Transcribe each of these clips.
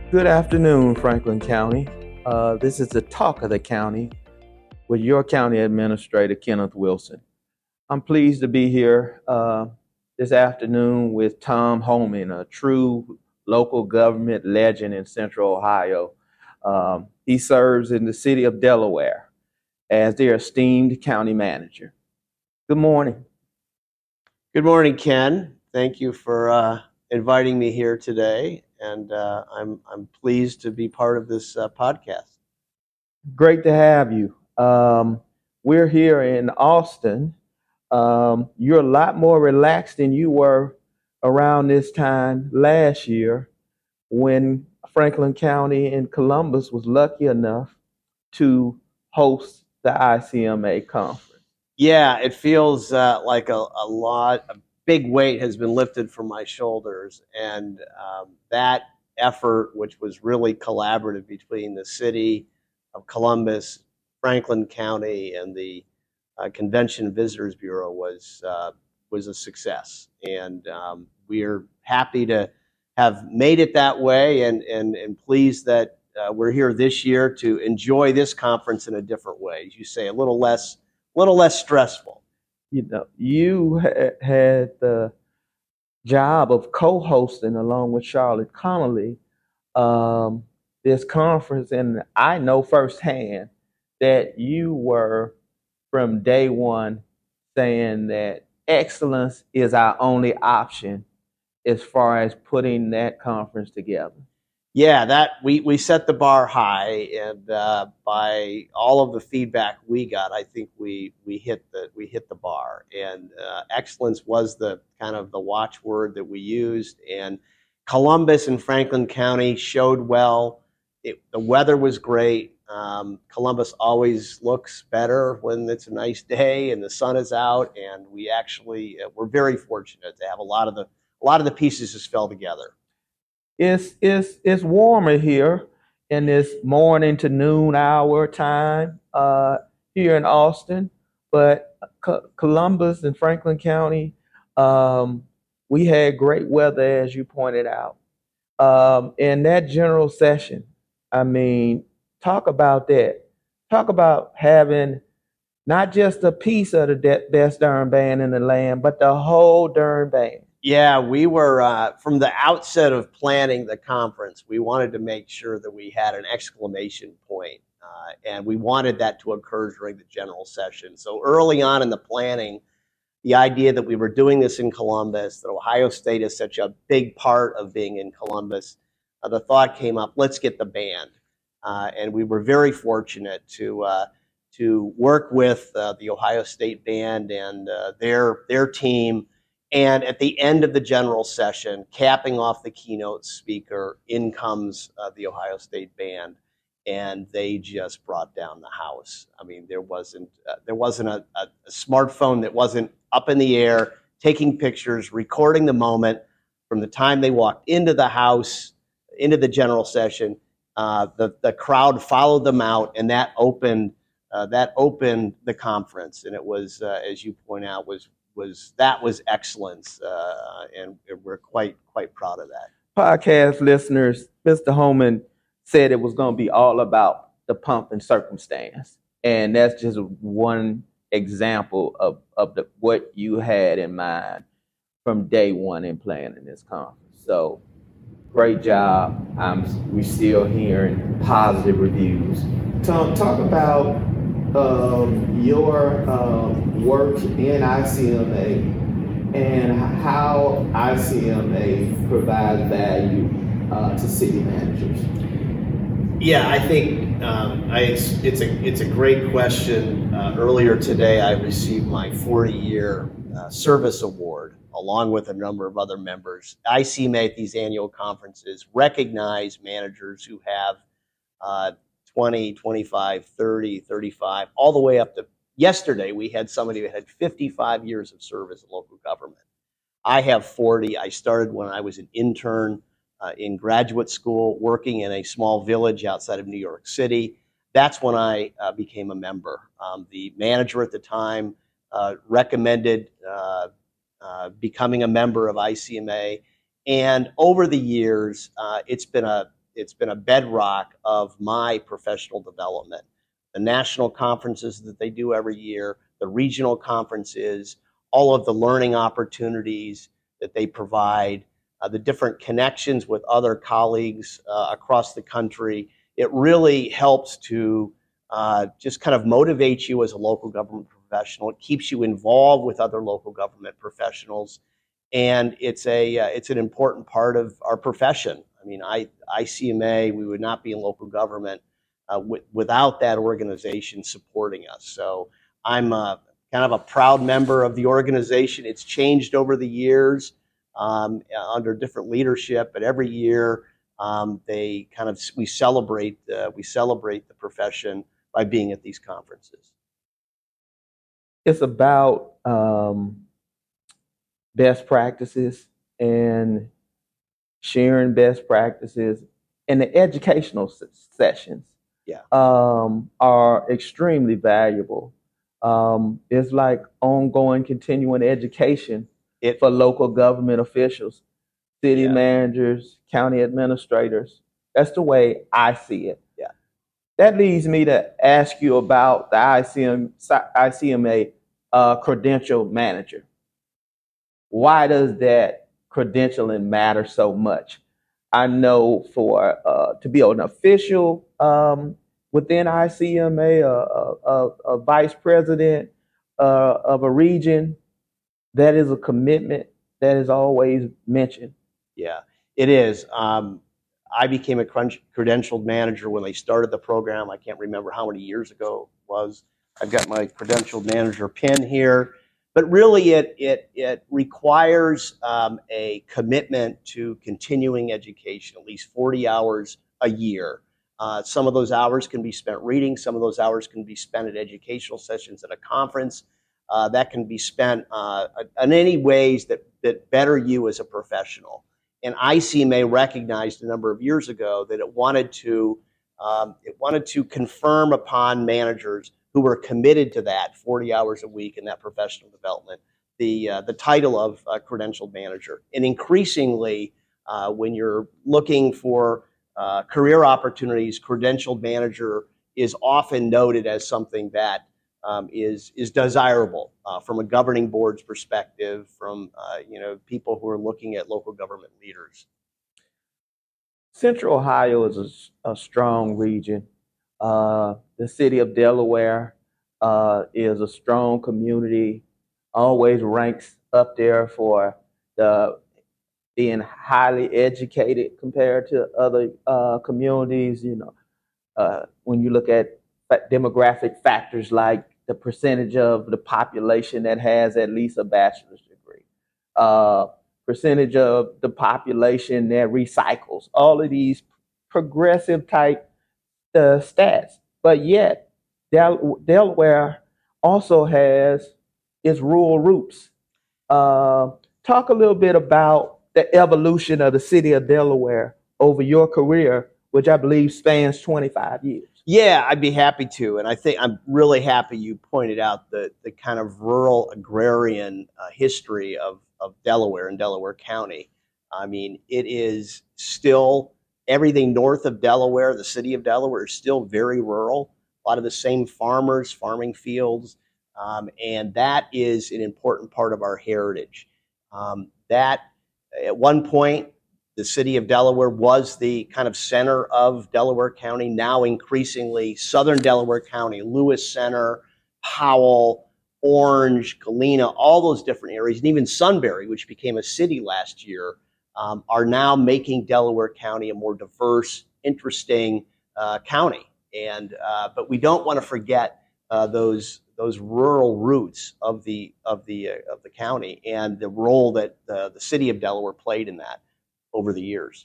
Good afternoon, Franklin County. This is the talk of the county with your county administrator, Kenneth Wilson. I'm pleased to be here this afternoon with Tom Holman, a true local government legend in Central Ohio. He serves in the city of Delaware as their esteemed county manager. Good morning. Good morning, Ken. Thank you for inviting me here today, and I'm pleased to be part of this podcast. Great to have you. We're here in Austin. You're a lot more relaxed than you were around this time last year when Franklin County and Columbus was lucky enough to host the ICMA conference. Yeah, it feels like a big weight has been lifted from my shoulders, and that effort, which was really collaborative between the city of Columbus, Franklin County, and the Convention and Visitors Bureau, was a success, and we're happy to have made it that way, and pleased that we're here this year to enjoy this conference in a different way. As you say, a little less stressful. You had the job of co-hosting along with Charlotte Connolly um, this conference, and I know firsthand that you were from day one saying that excellence is our only option as far as putting that conference together. Yeah, that we set the bar high, and by all of the feedback we got, I think we hit the bar, and excellence was the kind of the watchword that we used. And Columbus and Franklin County showed well. The weather was great. Columbus always looks better when it's a nice day and the sun is out, and we actually we're very fortunate to have a lot of the pieces just fell together. It's warmer here in this morning to noon hour time here in Austin, but Columbus and Franklin County, um, we had great weather as you pointed out. In that general session, I mean, talk about that. Talk about having not just a piece of the best darn band in the land, but the whole darn band. Yeah, we were from the outset of planning the conference. We wanted to make sure that we had an exclamation point, and we wanted that to occur during the general session. So early on in the planning, the idea that we were doing this in Columbus, that Ohio State is such a big part of being in Columbus, the thought came up: let's get the band, and we were very fortunate to work with the Ohio State band and their team. And at the end of the general session, capping off the keynote speaker, in comes the Ohio State band, and they just brought down the house. I mean, there wasn't a smartphone that wasn't up in the air, taking pictures, recording the moment from the time they walked into the house, into the general session. The crowd followed them out, and that opened the conference, and it was, as you point out, was excellence, and we're quite proud of that. Podcast listeners, Mr. Holman said it was going to be all about the pump and circumstance. And that's just one example of what you had in mind from day one in planning this conference. So great job. We're still hearing positive reviews. Tom, talk about your work in ICMA and how ICMA provides value to city managers. Yeah, I think it's a great question. Earlier today, I received my 40-year service award, along with a number of other members. ICMA at these annual conferences recognize managers who have uh, 20, 25, 30, 35, all the way up to yesterday. We had somebody who had 55 years of service in local government. I have 40. I started when I was an intern in graduate school, working in a small village outside of New York City. That's when I became a member. The manager at the time recommended becoming a member of ICMA, and over the years, it's been a bedrock of my professional development. The national conferences that they do every year, the regional conferences, all of the learning opportunities that they provide, the different connections with other colleagues across the country. It really helps to just kind of motivate you as a local government professional. It keeps you involved with other local government professionals, and it's an important part of our profession. I mean, ICMA, we would not be in local government without that organization supporting us. So I'm kind of a proud member of the organization. It's changed over the years under different leadership, but every year we celebrate the profession by being at these conferences. It's about best practices and sharing best practices, and the educational sessions are extremely valuable. It's like ongoing, continuing education for local government officials, city managers, county administrators. That's the way I see it. Yeah. That leads me to ask you about the ICMA credential manager. Why does that credentialing matter so much? I know for to be an official within ICMA, a vice president of a region, that is a commitment that is always mentioned. Yeah, it is. I became a credentialed manager when they started the program. I can't remember how many years ago it was. I've got my credentialed manager pin here. But really, it requires a commitment to continuing education, at least 40 hours a year. Some of those hours can be spent reading. Some of those hours can be spent at educational sessions at a conference. That can be spent in any ways that better you as a professional. And ICMA recognized a number of years ago that it wanted to confirm upon managers who were committed to that 40 hours a week in that professional development, the title of credentialed manager. And increasingly, when you're looking for career opportunities, credentialed manager is often noted as something that is desirable from a governing board's perspective, from people who are looking at local government leaders. Central Ohio is a strong region. The city of Delaware is a strong community, always ranks up there for being highly educated compared to other communities. When you look at demographic factors like the percentage of the population that has at least a bachelor's degree, percentage of the population that recycles, all of these progressive type stats. But yet, Delaware also has its rural roots. Talk a little bit about the evolution of the city of Delaware over your career, which I believe spans 25 years. Yeah, I'd be happy to. And I think I'm really happy you pointed out the kind of rural agrarian history of Delaware and Delaware County. I mean, it is still everything north of Delaware. The city of Delaware is still very rural. A lot of the same farmers, farming fields, and that is an important part of our heritage. That at one point, the city of Delaware was the kind of center of Delaware County. Now increasingly, southern Delaware County, Lewis Center, Powell, Orange, Galena, all those different areas, and even Sunbury, which became a city last year, are now making Delaware County a more diverse, interesting county. And but we don't want to forget those rural roots of the county and the role that the city of Delaware played in that over the years.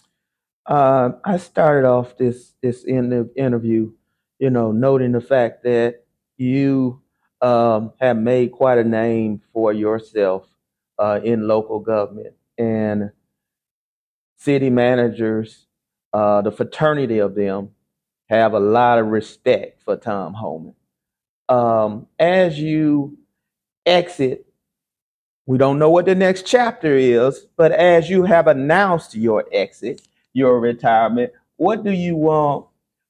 I started off this interview, noting the fact that you have made quite a name for yourself in local government, and city managers, the fraternity of them, have a lot of respect for Tom Homan. As you exit, we don't know what the next chapter is, but as you have announced your exit, your retirement, what do you want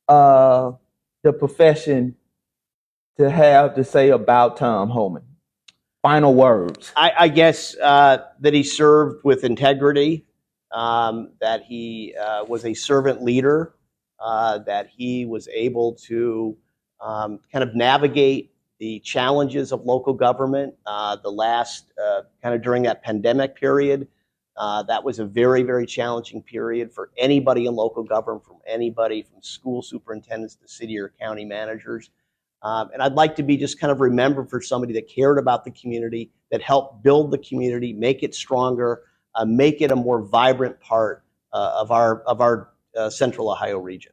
the profession to have to say about Tom Homan? Final words. I guess that he served with integrity, that he was a servant leader, that he was able to kind of navigate the challenges of local government. The last kind of during that pandemic period, that was a very, very challenging period for anybody in local government, from anybody from school superintendents to city or county managers. And I'd like to be just kind of remembered for somebody that cared about the community, that helped build the community, make it stronger, make it a more vibrant part of our Central Ohio region.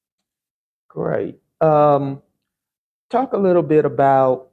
Great. Talk a little bit about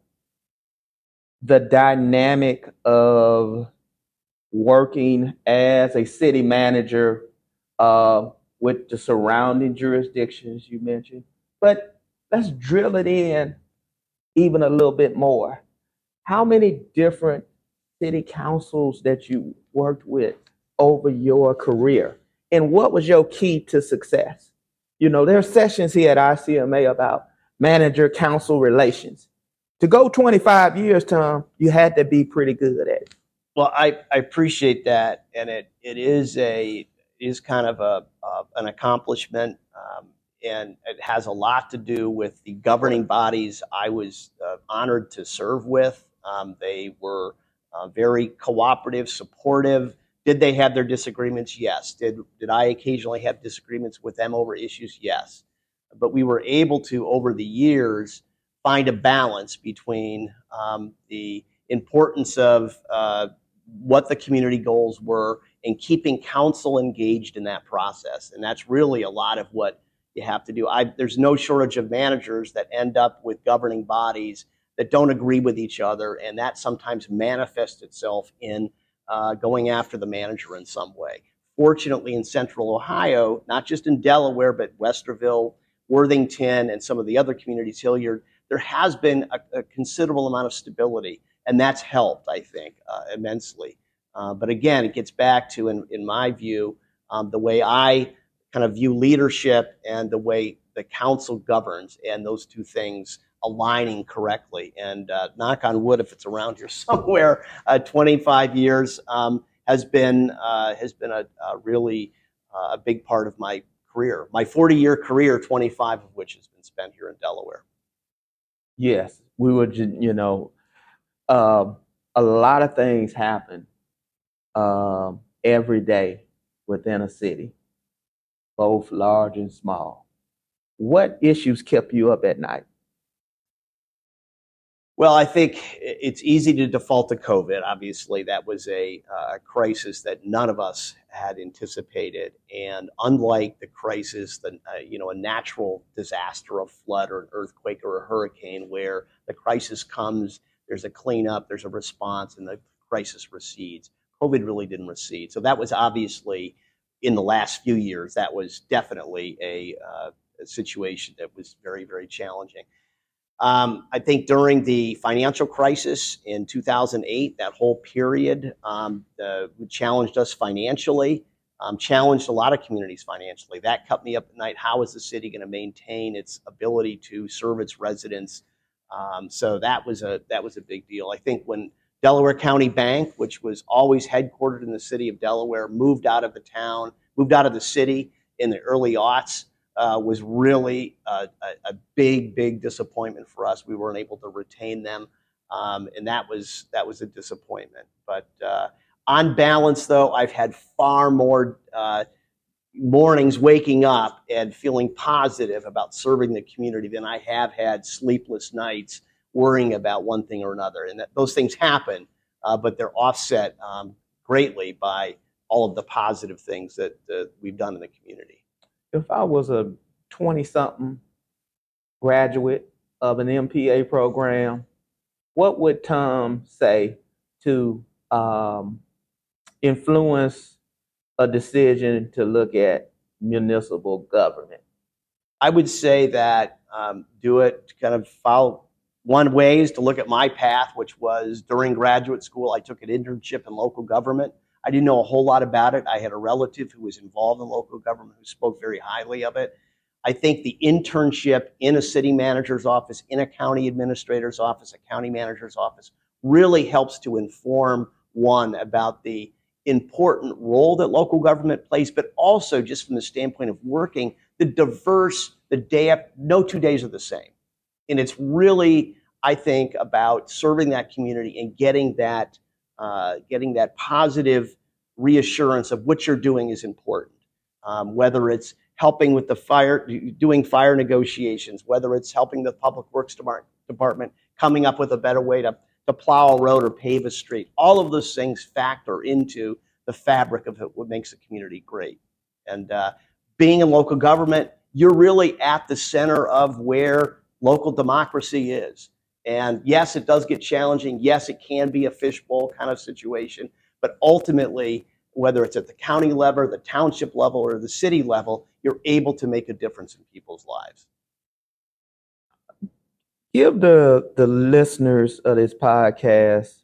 the dynamic of working as a city manager with the surrounding jurisdictions you mentioned. But let's drill it in even a little bit more. How many different city councils that you worked with over your career? And what was your key to success? You know, there are sessions here at ICMA about manager council relations. To go 25 years, Tom, you had to be pretty good at it. Well, I appreciate that, and it is kind of an accomplishment, and it has a lot to do with the governing bodies I was honored to serve with. They were very cooperative, supportive. Did they have their disagreements? Yes. Did I occasionally have disagreements with them over issues? Yes. But we were able to, over the years, find a balance between the importance of what the community goals were and keeping council engaged in that process. And that's really a lot of what you have to do. There's no shortage of managers that end up with governing bodies that don't agree with each other, and that sometimes manifests itself in going after the manager in some way. Fortunately, in Central Ohio, not just in Delaware, but Westerville, Worthington, and some of the other communities, Hilliard, there has been a considerable amount of stability, and that's helped, I think, immensely. But again, it gets back to, in my view, the way I kind of view leadership and the way the council governs, and those two things aligning correctly. And knock on wood, if it's around here somewhere, 25 years has been a really a big part of my career. My 40-year career, 25 of which has been spent here in Delaware. Yes, we were, a lot of things happen every day within a city, both large and small. What issues kept you up at night? Well, I think it's easy to default to COVID. Obviously, that was a crisis that none of us had anticipated. And unlike the crisis, a natural disaster, a flood or an earthquake or a hurricane, where the crisis comes, there's a cleanup, there's a response, and the crisis recedes. COVID really didn't recede. So that was obviously, in the last few years, that was definitely a situation that was very, very challenging. I think during the financial crisis in 2008, that whole period challenged us financially, challenged a lot of communities financially. That kept me up at night. How is the city going to maintain its ability to serve its residents? So that was a big deal. I think when Delaware County Bank, which was always headquartered in the city of Delaware, moved out of the city in the early aughts, was really a big, big disappointment for us. We weren't able to retain them, and that was a disappointment. But on balance, though, I've had far more mornings waking up and feeling positive about serving the community than I have had sleepless nights worrying about one thing or another. And those things happen, but they're offset greatly by all of the positive things that we've done in the community. If I was a 20-something graduate of an MPA program, what would Tom say to influence a decision to look at municipal government? I would say that do it, kind of follow. One way is to look at my path, which was during graduate school, I took an internship in local government. I didn't know a whole lot about it. I had a relative who was involved in local government who spoke very highly of it. I think the internship in a city manager's office, in a county administrator's office, a county manager's office, really helps to inform one about the important role that local government plays, but also just from the standpoint of working the diverse, no 2 days are the same. And it's really, I think, about serving that community and getting that positive reassurance of what you're doing is important. Whether it's helping with doing fire negotiations, whether it's helping the public works department coming up with a better way to plow a road or pave a street. All of those things factor into the fabric of what makes a community great. And being in local government, you're really at the center of where local democracy is. And yes, it does get challenging. Yes, it can be a fishbowl kind of situation. But ultimately, whether it's at the county level, the township level, or the city level, you're able to make a difference in people's lives. Give the listeners of this podcast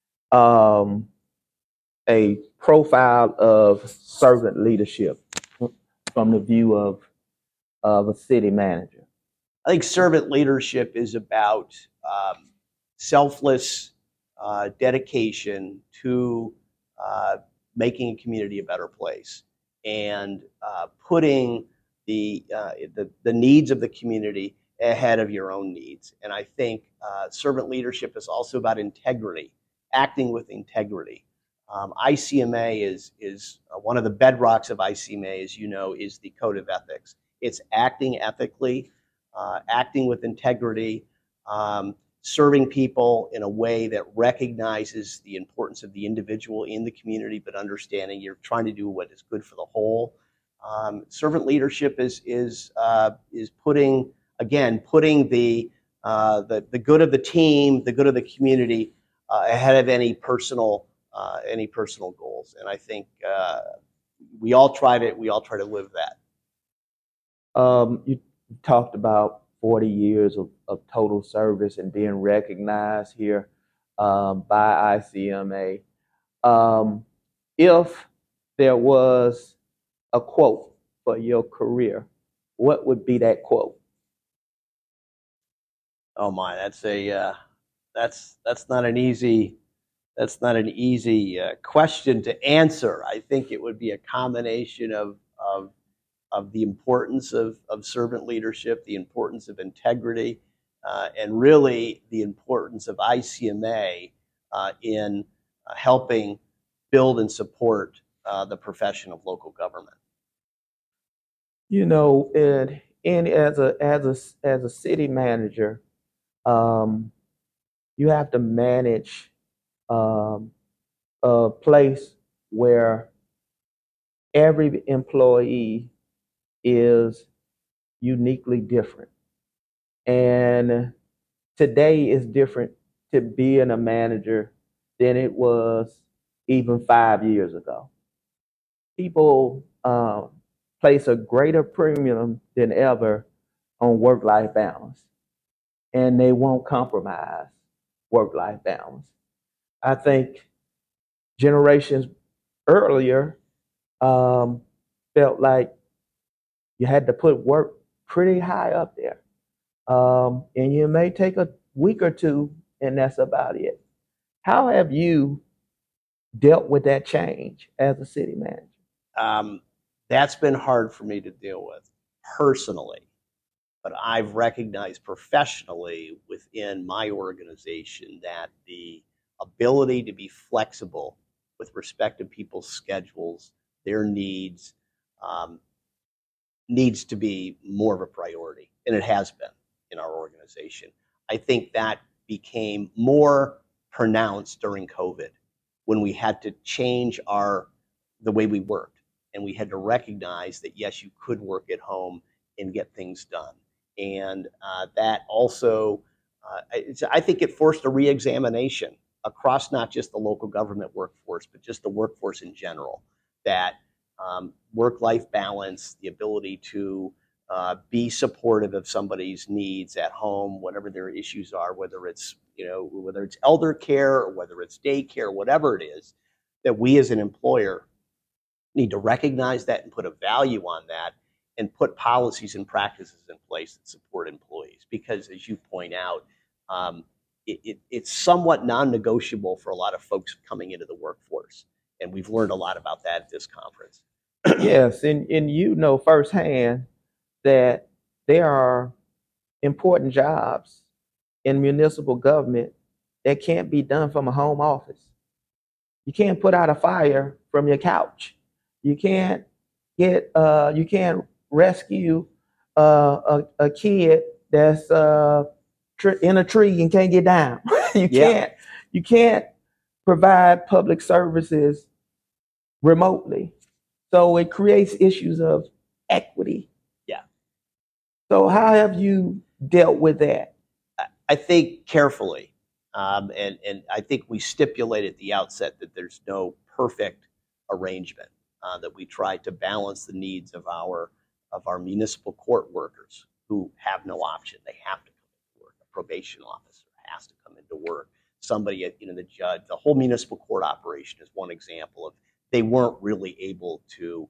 a profile of servant leadership from the view of a city manager. I think servant leadership is about selfless dedication to making a community a better place and putting the needs of the community ahead of your own needs. And I think servant leadership is also about integrity, acting with integrity. ICMA is one of the bedrocks of ICMA, as you know, is the code of ethics. It's acting ethically, acting with integrity, serving people in a way that recognizes the importance of the individual in the community, but understanding you're trying to do what is good for the whole. Servant leadership is putting the good of the team, the good of the community ahead of any personal goals. And I think we all try to live that. You talked about 40 years of total service and being recognized here by ICMA. If there was a quote for your career, what would be that quote? Oh my, that's not an easy question to answer. I think it would be a combination of the importance of servant leadership, the importance of integrity, and really the importance of ICMA in helping build and support the profession of local government. You know, and as a city manager, you have to manage a place where every employee is uniquely different. And today is different to being a manager than it was even 5 years ago. People place a greater premium than ever on work-life balance, and they won't compromise work-life balance. I think generations earlier felt like you had to put work pretty high up there. And you may take a week or two, and that's about it. How have you dealt with that change as a city manager? That's been hard for me to deal with personally, but I've recognized professionally within my organization that the ability to be flexible with respect to people's schedules, their needs, needs to be more of a priority, and it has been in our organization. I think that became more pronounced during COVID when we had to change the way we worked, and we had to recognize that yes, you could work at home and get things done. And that also, I think it forced a reexamination across not just the local government workforce, but just the workforce in general, that work-life balance, the ability to be supportive of somebody's needs at home, whatever their issues are, whether it's elder care or whether it's daycare, whatever it is, that we as an employer need to recognize that and put a value on that and put policies and practices in place that support employees. Because as you point out, it's somewhat non-negotiable for a lot of folks coming into the workforce. And we've learned a lot about that at this conference. Yes, and you know firsthand that there are important jobs in municipal government that can't be done from a home office. You can't put out a fire from your couch. You can't you can't rescue a kid that's in a tree and can't get down. you Yeah. can't you can't provide public services remotely. So it creates issues of equity. Yeah. So how have you dealt with that? I think carefully, and I think we stipulate at the outset that there's no perfect arrangement. That we try to balance the needs of our municipal court workers who have no option; they have to come into work. A probation officer has to come into work. Somebody, the judge, the whole municipal court operation is one example of they weren't really able to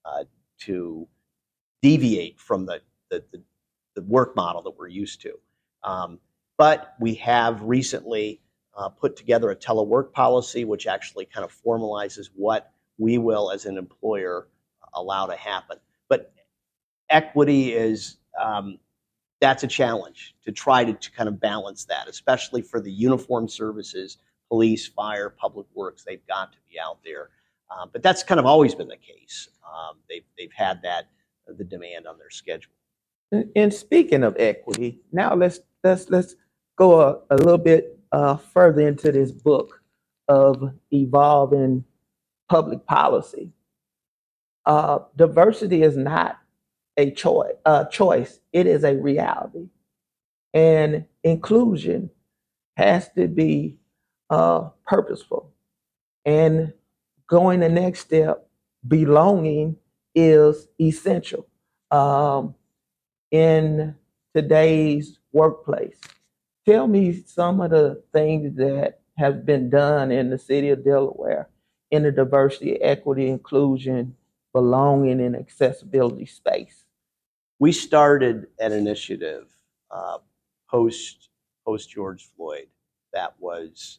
deviate from the work model that we're used to. But we have recently put together a telework policy, which actually kind of formalizes what we will, as an employer, allow to happen. But equity is that's a challenge to try to kind of balance that, especially for the uniformed services, police, fire, public works. They've got to be out there. But that's kind of always been the case. They've had that the demand on their schedule. And speaking of equity, now let's go a little bit further into this book of evolving public policy. Diversity is not a choice; it is a reality, and inclusion has to be purposeful. And going the next step, belonging is essential in today's workplace. Tell me some of the things that have been done in the city of Delaware in the diversity, equity, inclusion, belonging, and accessibility space. We started an initiative post George Floyd that was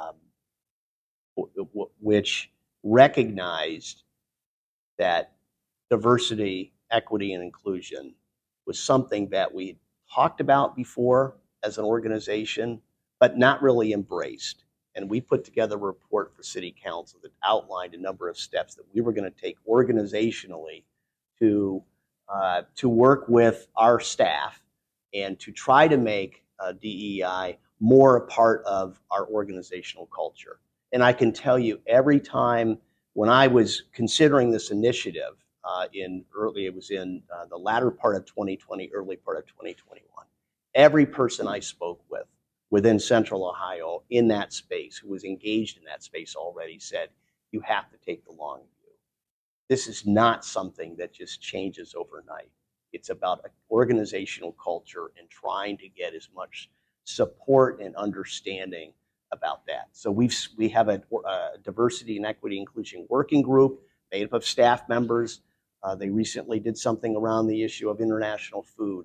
which recognized that diversity, equity, and inclusion was something that we talked about before as an organization, but not really embraced. And we put together a report for City Council that outlined a number of steps that we were going to take organizationally to work with our staff and to try to make DEI more a part of our organizational culture. And I can tell you, every time when I was considering this initiative, it was in the latter part of 2020, early part of 2021. Every person I spoke with within Central Ohio in that space, who was engaged in that space already, said, you have to take the long view. This is not something that just changes overnight. It's about organizational culture and trying to get as much support and understanding about that. So we have a diversity and equity inclusion working group made up of staff members. They recently did something around the issue of international food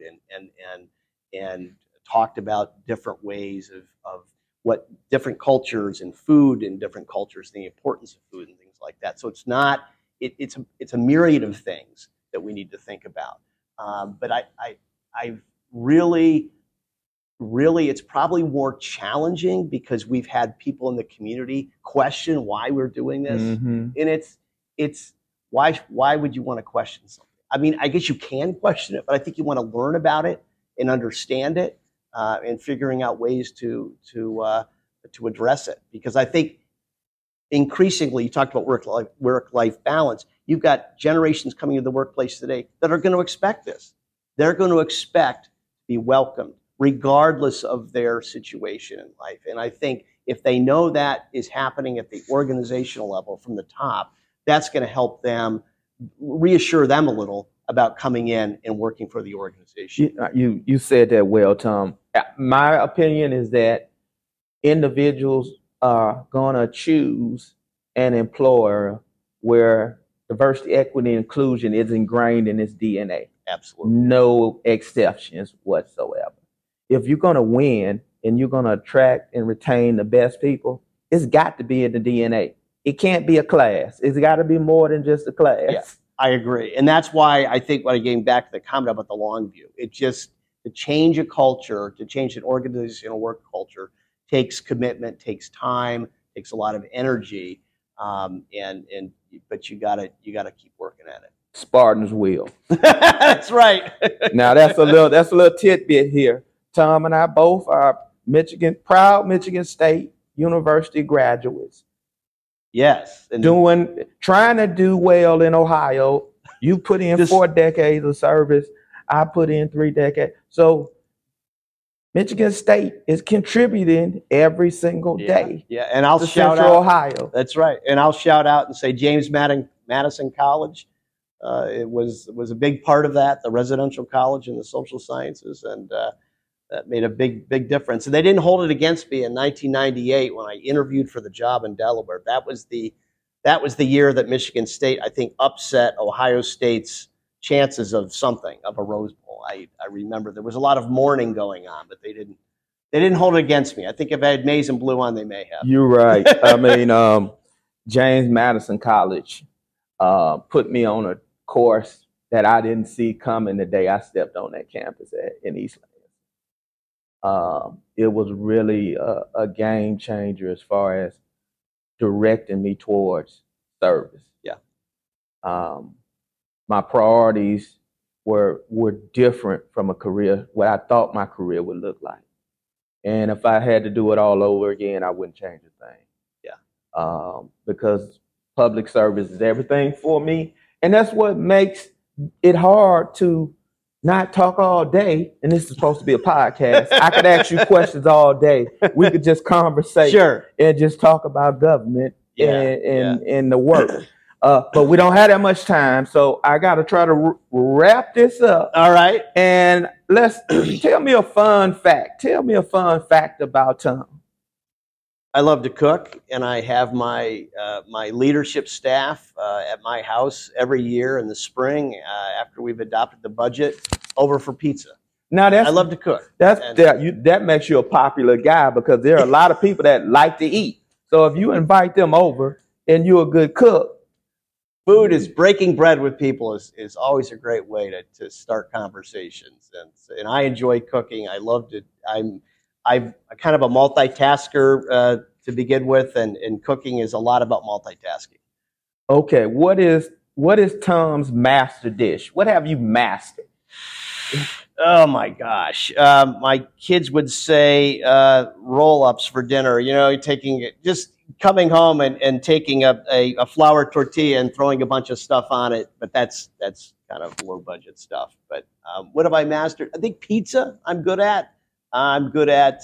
and talked about different ways of what different cultures and food and different cultures, the importance of food and things like that. So it's a myriad of things that we need to think about. But I really, it's probably more challenging because we've had people in the community question why we're doing this. Mm-hmm. And it's why would you want to question something? I mean, I guess you can question it, but I think you want to learn about it and understand it and figuring out ways to address it. Because I think increasingly, you talked about work-life balance. You've got generations coming into the workplace today that are going to expect this. They're going to expect to be welcomed regardless of their situation in life. And I think if they know that is happening at the organizational level from the top, that's going to help them, reassure them a little about coming in and working for the organization. You said that well, Tom. My opinion is that individuals are going to choose an employer where diversity, equity, and inclusion is ingrained in its DNA. Absolutely. No exceptions whatsoever. If you're going to win and you're going to attract and retain the best people, it's got to be in the DNA. It can't be a class. It's got to be more than just a class. Yeah, I agree. And that's why I think when I getting back to the comment about the long view, it just, to change a culture, to change an organizational work culture takes commitment, takes time, takes a lot of energy. But you gotta keep working at it. Spartans will. That's right. Now that's a little tidbit here. Tom and I both are proud Michigan State University graduates. Yes. And trying to do well in Ohio. You put in 4 decades of service. I put in 3 decades. So Michigan State is contributing every single day. Yeah, and I'll shout Central out Ohio. That's right. And I'll shout out and say James Madison College. It was a big part of that, the residential college in the social sciences, and that made a big difference. And they didn't hold it against me in 1998 when I interviewed for the job in Delaware. That was the year that Michigan State, I think, upset Ohio State's chances of a Rose Bowl. I remember there was a lot of mourning going on, but they didn't hold it against me. I think if I had maize and blue on, they may have. You're right. I mean, James Madison College put me on a course that I didn't see coming the day I stepped on that campus in East Lansing. It was really a game changer as far as directing me towards service. Yeah. My priorities were different from what I thought my career would look like. And if I had to do it all over again, I wouldn't change a thing. Yeah. Because public service is everything for me. And that's what makes it hard to not talk all day. And this is supposed to be a podcast. I could ask you questions all day. We could just conversate. Sure. And just talk about government and the work. But we don't have that much time, so I got to try to wrap this up. All right. And tell me a fun fact. Tell me a fun fact about Tom. I love to cook, and I have my leadership staff at my house every year in the spring after we've adopted the budget over for pizza. Now I love to cook. That makes you a popular guy because there are a lot of people that like to eat. So if you invite them over and you're a good cook, food is breaking bread with people is always a great way to start conversations, and I enjoy cooking. I love to. I'm kind of a multitasker to begin with, and cooking is a lot about multitasking. Okay, what is Tom's master dish? What have you mastered? Oh my gosh, my kids would say roll-ups for dinner. You know, just coming home and taking a flour tortilla and throwing a bunch of stuff on it, but that's kind of low budget stuff. But what have I mastered? I think pizza I'm good at. I'm good at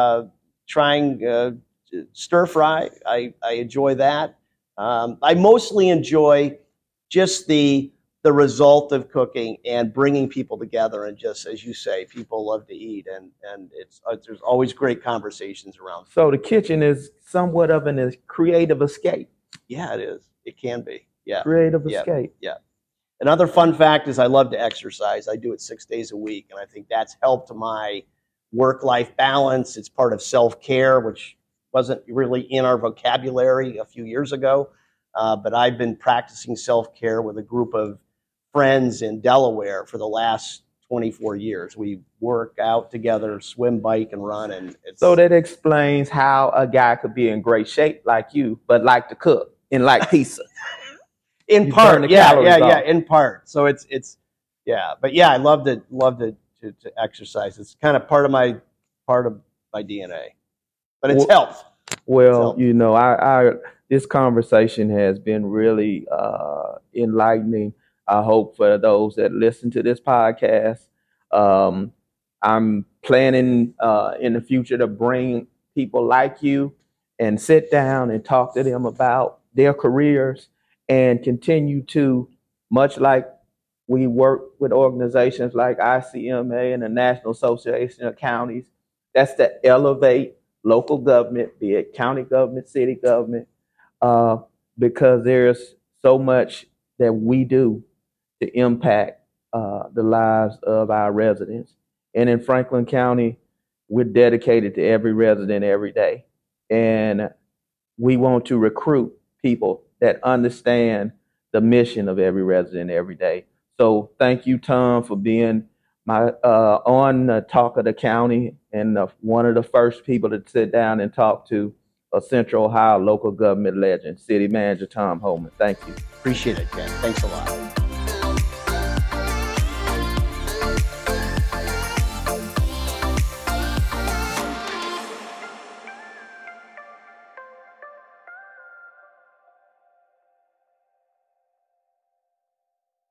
trying stir fry. I enjoy that. I mostly enjoy just the result of cooking and bringing people together, and just as you say, people love to eat, and there's always great conversations around food. So the kitchen is somewhat of a creative escape. Yeah, it is. It can be. Yeah. Creative escape. Yeah. Another fun fact is I love to exercise. I do it 6 days a week, and I think that's helped my work-life balance. It's part of self-care, which wasn't really in our vocabulary a few years ago, but I've been practicing self-care with a group of friends in Delaware for the last 24 years. We work out together, swim, bike, and run. And so that explains how a guy could be in great shape like you, but like to cook and like pizza. In part, yeah, in part. So it's but yeah, I love to exercise. It's kind of part of my DNA, but it's helped. Well, you know, I this conversation has been really enlightening. I hope for those that listen to this podcast. I'm planning in the future to bring people like you and sit down and talk to them about their careers and continue to, much like we work with organizations like ICMA and the National Association of Counties, that's to elevate local government, be it county government, city government, because there's so much that we do to impact the lives of our residents. And in Franklin County, we're dedicated to every resident every day. And we want to recruit people that understand the mission of every resident every day. So thank you, Tom, for being my on the Talk of the County and one of the first people to sit down and talk to a Central Ohio local government legend, City Manager Tom Holman. Thank you. Appreciate it, Ken. Thanks a lot.